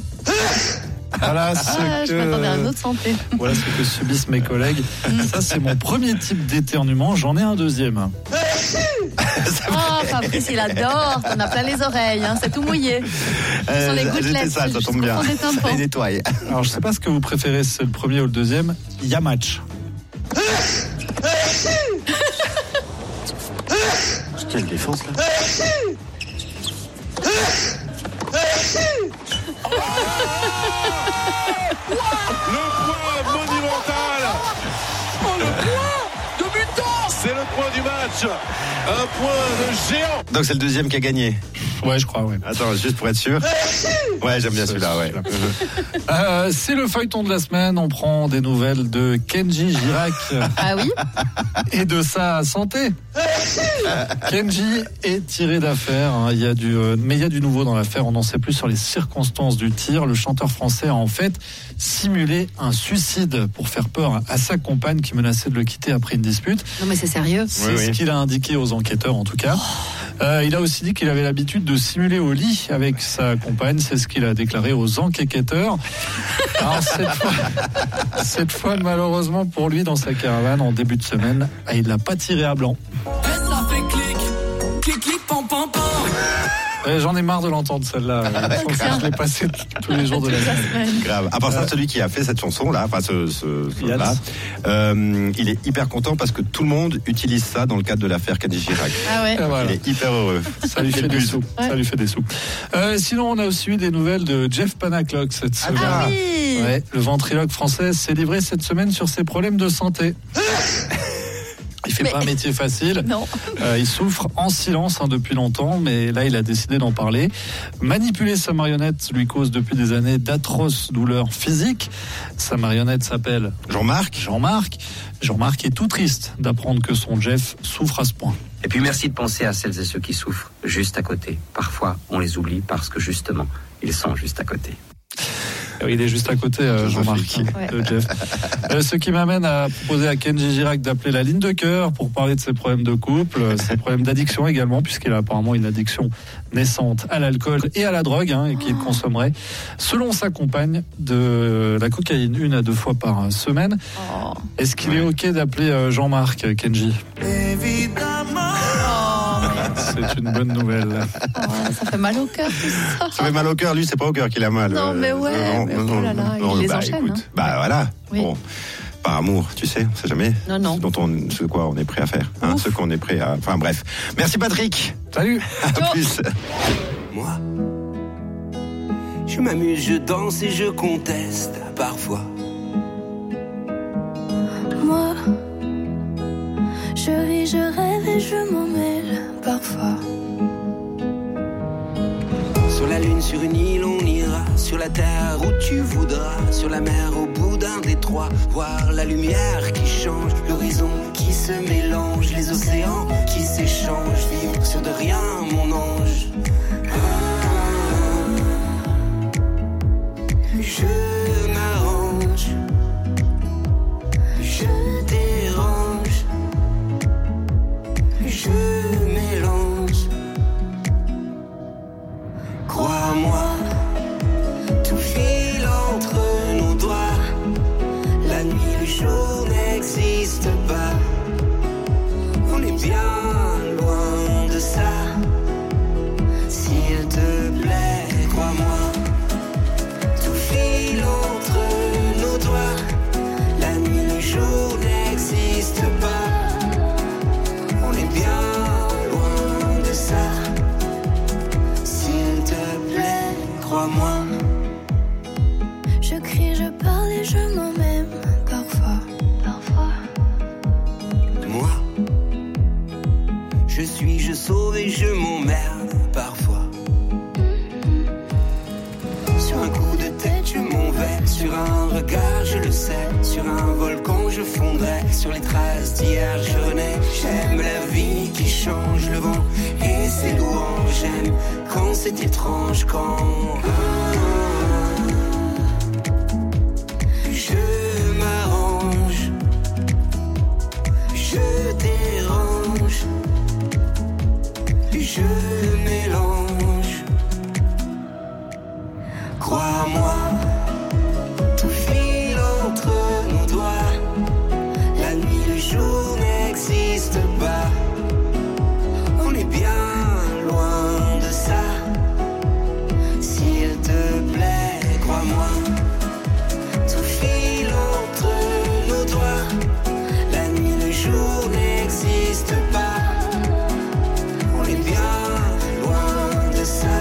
Voilà je m'attendais à une autre santé. Voilà ce que subissent mes collègues. Ça, c'est mon premier type d'éternuement. J'en ai un deuxième. Oh, Fabrice, il adore. T'en as plein les oreilles. Hein. C'est tout mouillé. Ce sont les gouttelettes. Ça tombe bien. Il nettoie. Alors, je sais pas ce que vous préférez, c'est le premier ou le deuxième. Il y a match. Quelle défense là? Le point monumental. Oh, le point de butant. C'est le point du match. Un point de géant. Donc c'est le deuxième qui a gagné. Ouais, je crois, ouais. Attends, juste pour être sûr. Ouais, j'aime bien celui-là, ouais. C'est le feuilleton de la semaine. On prend des nouvelles de Kenji Girac. Ah oui. Et de sa santé. Kenji est tiré d'affaire. Hein. Mais il y a du nouveau dans l'affaire. On n'en sait plus sur les circonstances du tir. Le chanteur français a en fait simulé un suicide pour faire peur à sa compagne qui menaçait de le quitter après une dispute. Non mais c'est sérieux. C'est ce qu'il a indiqué aux enquêteurs en tout cas. Il a aussi dit qu'il avait l'habitude de simuler au lit avec sa compagne. C'est ce qu'il a déclaré aux enquêteurs. Alors cette fois, malheureusement pour lui, dans sa caravane en début de semaine, il l'a pas tiré à blanc. Ça fait clic, clic, clic, pam, pam, pam. J'en ai marre de l'entendre celle-là. Je l'ai passée tous les jours de la semaine. Grave. À part ça, celui qui a fait cette chanson-là, enfin ce-là, il est hyper content parce que tout le monde utilise ça dans le cadre de l'affaire Kenji Girac. Ah ouais. Voilà. Il est hyper heureux. Ça lui fait des sous. Ouais. Ça lui fait des sous. Sinon, on a aussi eu des nouvelles de Jeff Panaclock cette semaine. Ah oui. Ouais, le ventriloque français s'est livré cette semaine sur ses problèmes de santé. Il fait pas un métier facile. Non. Il souffre en silence depuis longtemps, mais là il a décidé d'en parler. Manipuler sa marionnette lui cause depuis des années d'atroces douleurs physiques. Sa marionnette s'appelle Jean-Marc. Jean-Marc est tout triste d'apprendre que son Jeff souffre à ce point. Et puis merci de penser à celles et ceux qui souffrent juste à côté. Parfois on les oublie parce que justement ils sont juste à côté. Il est juste à côté, Jean-Marc, de Jeff. Ce qui m'amène à proposer à Kenji Girac d'appeler la ligne de cœur pour parler de ses problèmes de couple, ses problèmes d'addiction également, puisqu'il a apparemment une addiction naissante à l'alcool et à la drogue, et qu'il consommerait, selon sa compagne, de la cocaïne 1 à 2 fois par semaine. Oh. Est-ce qu'il est OK d'appeler Jean-Marc, Kenji ? Évidemment. C'est une bonne nouvelle. Oh, ça fait mal au cœur tout ça. Ça fait mal au cœur, lui, c'est pas au cœur qu'il a mal. Non, mais ouais. Oh là là, il les enchaîne. Écoute, voilà. Oui. Bon, par amour, tu sais, on sait jamais. Non. Ce quoi on est prêt à faire. Ce qu'on est prêt à. Enfin bref. Merci Patrick. Salut. À plus. Moi, je m'amuse, je danse et je conteste parfois. Moi, je ris, je rêve et je m'en mêle parfois. Sur la lune, sur une île, on ira. Sur la terre où tu voudras. Sur la mer, au bout d'un détroit. Voir la lumière qui change. L'horizon qui se mélange. Les océans qui s'échangent. Vivre sur de rien, mon ange. Je m'arrange. Je dérange. Je mélange. Crois-moi, tout file entre nos doigts. La nuit, le jour n'existe pas. On est bien loin de ça. S'il te plaît, crois-moi, tout file entre nos doigts. La nuit, le jour n'existe pas. On est bien loin de ça. S'il te plaît, crois-moi. Je crie, je parle et je m'en même parfois. Moi, je sauve et je m'emmerde parfois. Sur un coup de tête, je m'en vais. Sur un regard, je le sais. Sur un volcan, je fondrai. Sur les traces d'hier, je renais. J'aime la vie qui change le vent et ses louanges. J'aime quand c'est étrange, quand je m'arrange, je dérange, je mélange. Crois-moi, tout file entre nos doigts. La nuit, le jour n'existe pas. On est bien loin de ça. S'il te plaît, crois-moi, tout file entre nos doigts. La nuit, le jour n'existe pas. On est bien loin de ça.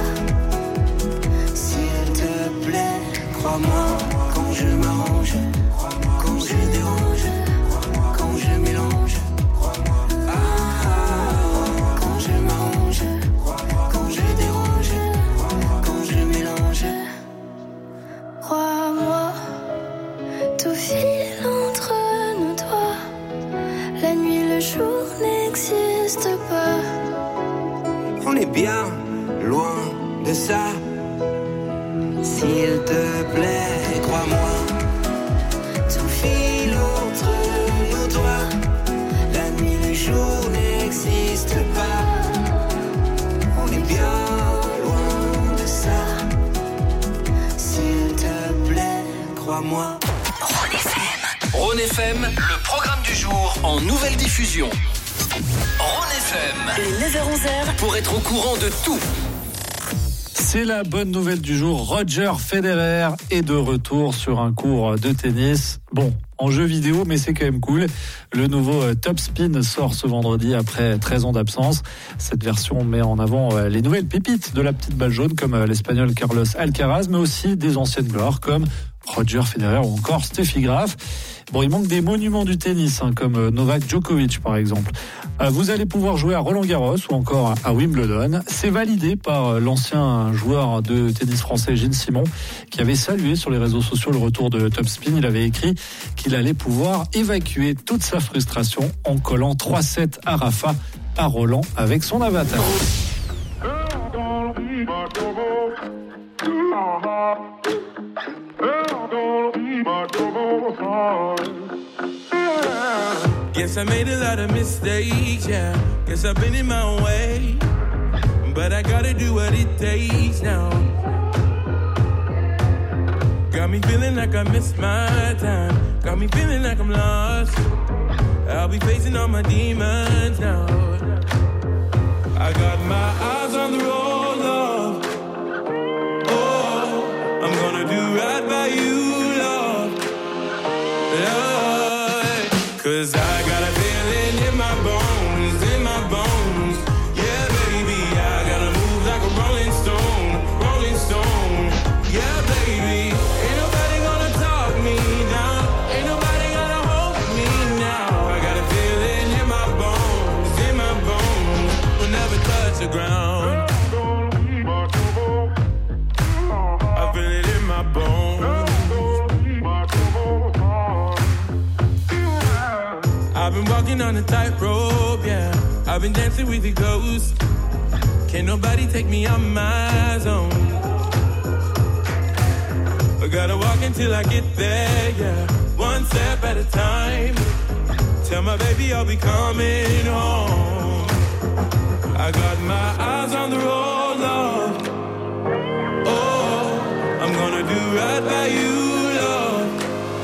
S'il te plaît, crois-moi, quand je m'arrange, quand je dérange, quand je mélange. Quand je m'arrange, quand je dérange. fil entre nos doigts. La nuit, le jour n'existe pas. On est bien loin de ça. S'il te plaît, crois-moi. Tout file entre nos doigts. La nuit, le jour n'existe pas. On est bien loin de ça. S'il te plaît, crois-moi. Rhône FM, le programme du jour en nouvelle diffusion. Rhône FM, Les 9h-11h, pour être au courant de tout. C'est la bonne nouvelle du jour. Roger Federer est de retour sur un court de tennis. Bon, en jeu vidéo, mais c'est quand même cool. Le nouveau Top Spin sort ce vendredi après 13 ans d'absence. Cette version met en avant les nouvelles pépites de la petite balle jaune, comme l'Espagnol Carlos Alcaraz, mais aussi des anciennes gloires comme Roger Federer ou encore Steffi Graf. Bon, il manque des monuments du tennis, comme Novak Djokovic par exemple. Vous allez pouvoir jouer à Roland-Garros ou encore à Wimbledon. C'est validé par l'ancien joueur de tennis français Gilles Simon, qui avait salué sur les réseaux sociaux le retour de Top Spin. Il avait écrit qu'il allait pouvoir évacuer toute sa frustration en collant 3-7 à Rafa à Roland avec son avatar. Guess I made a lot of mistakes, yeah. Guess I've been in my own way. But I gotta do what it takes now. Got me feeling like I missed my time. Got me feeling like I'm lost. I'll be facing all my demons now. I got my eyes on the road, love. Oh, I'm gonna do right by you, love. Love. 'Cause I got a feeling in my bones, in my bones. Yeah, baby, I gotta move like a rolling stone, rolling stone. Yeah, baby, ain't nobody gonna talk me down. Ain't nobody gonna hold me now. I got a feeling in my bones, in my bones. We'll never touch the ground. I feel it in my bones. I've been walking on a tightrope, yeah. I've been dancing with the ghosts. Can't nobody take me out my zone. I gotta walk until I get there, yeah. One step at a time. Tell my baby I'll be coming home. I got my eyes on the road, love. Oh, I'm gonna do right by you, love.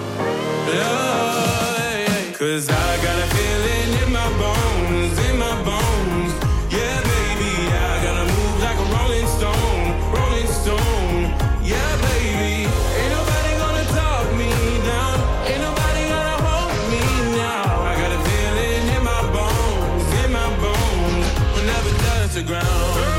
Love, 'cause I got a feeling in my bones, in my bones. Yeah, baby, I gotta move like a rolling stone, rolling stone. Yeah, baby, ain't nobody gonna talk me down. Ain't nobody gonna hold me now. I got a feeling in my bones, in my bones. We'll never touch the ground.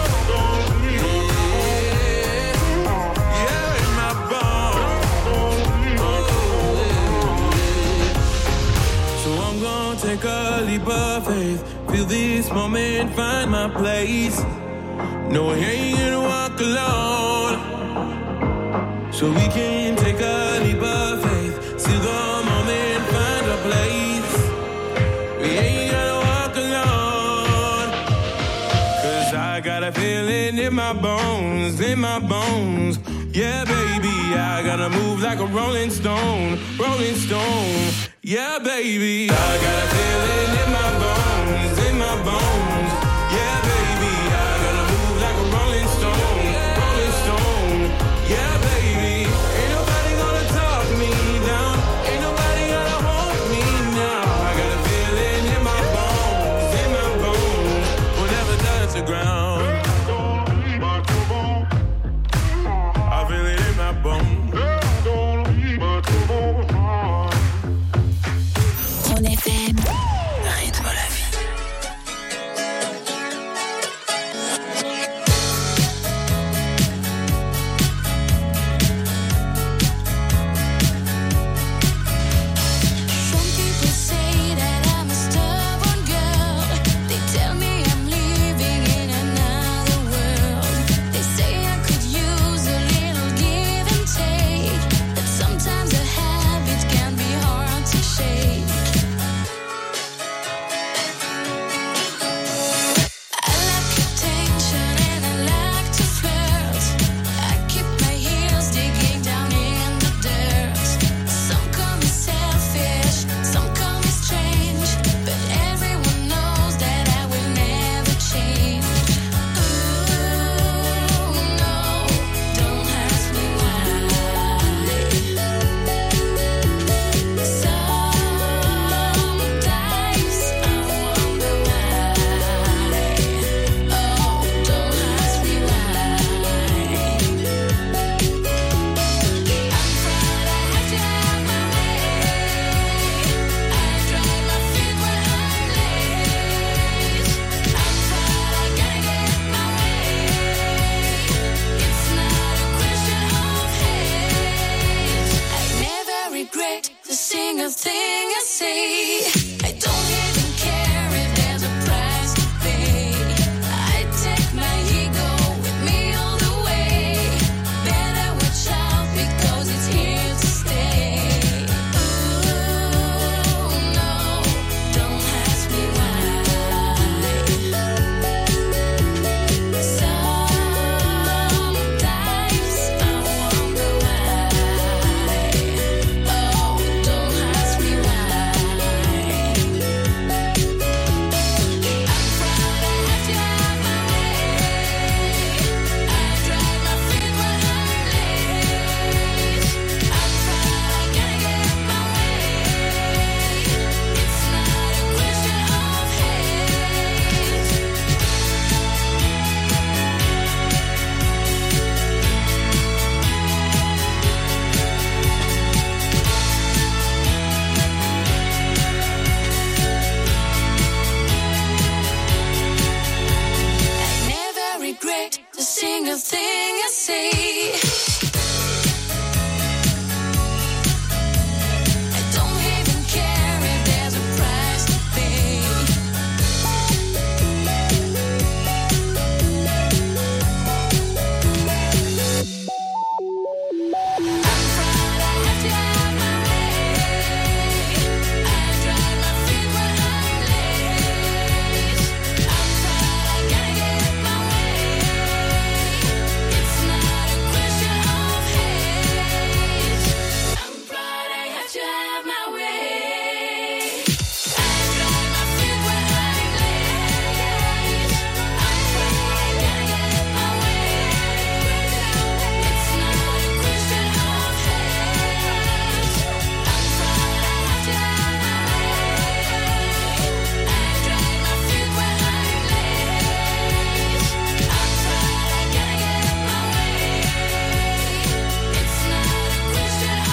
Take a leap of faith, feel this moment, find my place. No, I ain't gonna walk alone. So we can take a leap of faith, see the moment, find a place. We ain't gonna walk alone. 'Cause I got a feeling in my bones, in my bones. Yeah, baby, I gotta move like a rolling stone, rolling stone. Yeah, baby, I got a feeling in my bones, in my bones. Yeah, baby, I gotta move like a rolling stone, rolling stone. Yeah, baby, ain't nobody gonna talk me down. Ain't nobody gonna hold me now. I got a feeling in my bones, in my bones. We'll never touch the ground. I feel it in my bones. Rhône FM, rythme la vie. see. I don't even care if there's a price to pay. I take my ego with me all the way. Better watch out because it's here to stay. Ooh, no, don't ask me why. Sometimes I wonder why. Oh, don't ask me why. I'm proud I have to have my way. I drag my feet when I'm late. I'm proud I gotta get my way. It's not a question of hate. I never regret a single thing I say. I don't even care if there's a price to pay. I'm proud I have to have my way. I drag my feet when I'm late. I'm proud I gotta get my way. It's not a question of hate. I'm proud I have to have my way. I drag my feet when I'm late. I'm proud I gotta get my way. It's not a question of hate. I'm proud I have to have my way. I drag my feet when I'm late. I'm proud I gotta get my way. It's not a question of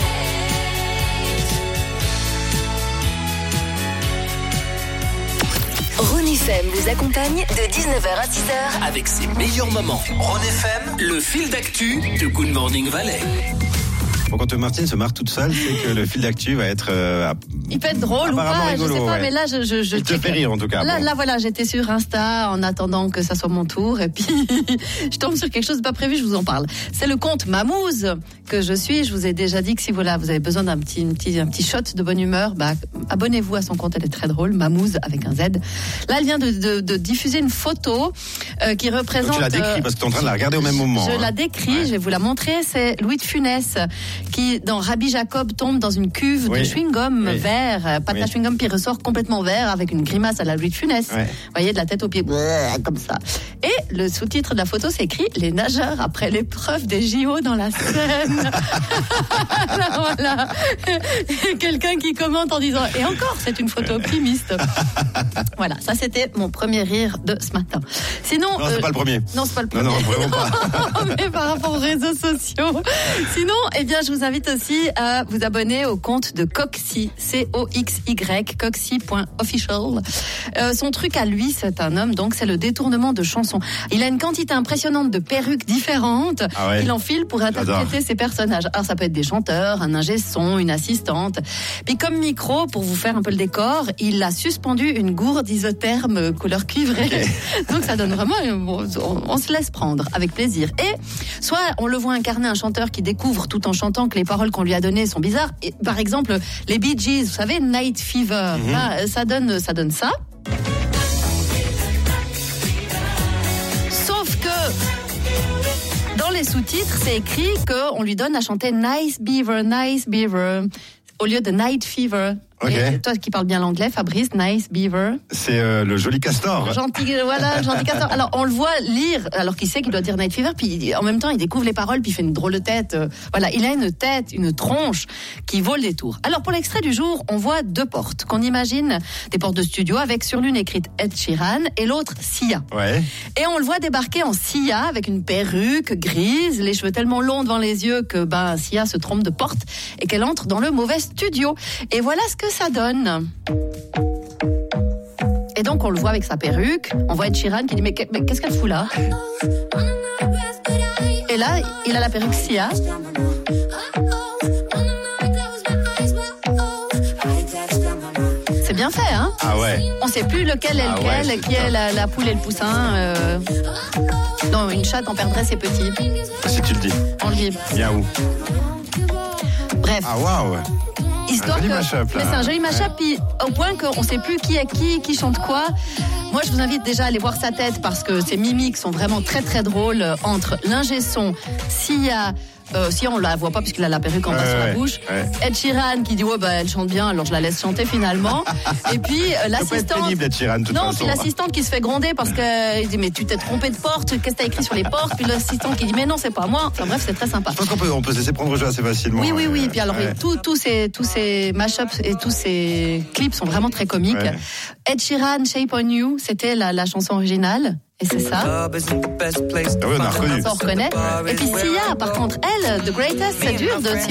hate. Ron FM vous accompagne de 19h à 6h. Avec ses meilleurs moments. Ron FM, le fil d'actu de Good Morning Valley. Bon, quand Martine se marre toute seule, c'est que le fil d'actu va être Il peut être drôle ou apparemment pas, rigolo, je sais pas, ouais. mais là, je Il te fait rire en tout cas. Là, bon. là, voilà, j'étais sur Insta en attendant que ça soit mon tour et puis je tombe sur quelque chose de pas prévu, je vous en parle. C'est le compte Mamouze que je suis. Je vous ai déjà dit que si voilà, vous avez besoin d'un petit shot de bonne humeur, bah, abonnez-vous à son compte, elle est très drôle, Mamouze avec un Z. Là, elle vient de diffuser une photo qui représente... Donc tu la décris parce que tu es en train de la regarder au même moment. Je hein. la décris, je vais vous la montrer. C'est Louis de Funès qui, dans Rabbi Jacob, tombe dans une cuve de chewing-gum vert, pâte à chewing-gum, puis ressort complètement vert avec une grimace à la Louis de Funès. Vous voyez, de la tête aux pieds, comme ça. Et le sous-titre de la photo, c'est écrit « Les nageurs après l'épreuve des JO dans la Seine ». Voilà. Quelqu'un qui commente en disant « Et encore, c'est une photo optimiste ». Voilà, ça c'était mon premier rire de ce matin. Sinon, Non, c'est pas le premier. Non, c'est pas le premier. Non, vraiment pas. Mais par rapport aux réseaux sociaux. Sinon, eh bien, je vous invite aussi à vous abonner au compte de Coxy, C-O-X-Y, coxy.official. Son truc à lui, c'est un homme, donc c'est le détournement de chansons. Il a une quantité impressionnante de perruques différentes qu'il enfile pour interpréter ses personnages. Alors, ça peut être des chanteurs, un ingé son, une assistante. Puis comme micro, pour vous faire un peu le décor, il a suspendu une gourde isotherme couleur cuivrée. Donc ça donne vraiment, on se laisse prendre avec plaisir. Et soit on le voit incarner un chanteur qui découvre tout en chantant que les paroles qu'on lui a données sont bizarres. Et, par exemple, les Bee Gees, vous savez, Night Fever, là, ça donne ça. Sauf que dans les sous-titres, c'est écrit qu'on lui donne à chanter Nice Beaver, au lieu de Night Fever. Okay. Et toi qui parles bien l'anglais, Fabrice, Nice Beaver. C'est le joli castor. Gentil castor. Alors on le voit lire, alors qu'il sait qu'il doit dire Night Fever, puis en même temps il découvre les paroles, puis il fait une drôle de tête. Voilà, il a une tête, une tronche qui vaut le détour. Alors pour l'extrait du jour, on voit deux portes qu'on imagine des portes de studio avec sur l'une écrite Ed Sheeran et l'autre Sia. Ouais. Et on le voit débarquer en Sia avec une perruque grise, les cheveux tellement longs devant les yeux que Sia se trompe de porte et qu'elle entre dans le mauvais studio. Et voilà ce que ça donne. Et donc on le voit avec sa perruque, on voit Ed Sheeran qui dit mais qu'est-ce qu'elle fout là? Et là il a la perruque Sia. Ah ouais. On sait plus lequel est lequel, qui est la poule et le poussin. Non, une chatte en perdrait ses petits. Si tu le dis. On le dit. Miaou. Bref. Ah waouh. Histoire joli que- mashup, là. mais c'est un joli mashup, puis au point qu'on sait plus qui est qui chante quoi. Moi, je vous invite déjà à aller voir sa tête parce que ces mimiques sont vraiment très très drôles entre l'ingé son, Sia. Sia, on la voit pas puisqu'il a la perruque en bas sur la bouche. Ed Sheeran qui dit ouais bah elle chante bien, alors je la laisse chanter finalement. Et puis Ça peut être l'assistante. pénible d'être Sheeran, de toute Non, façon. puis l'assistante qui se fait gronder parce qu'il dit mais tu t'es trompé de porte, qu'est-ce que t'as écrit sur les portes? Puis l'assistante qui dit mais non c'est pas moi. Enfin bref, c'est très sympa. Je pense qu'on peut se laisser prendre au jeu assez facilement. Oui. Puis alors, Ouais. tous ces mashups et tous ces clips sont vraiment très comiques. Ouais. Ed Sheeran, Shape on You, c'était la chanson originale. Et c'est ça. Ah oui, on a reconnu. Ça, on reconnaît. Et puis Sia, par contre, elle, The Greatest, c'est dur de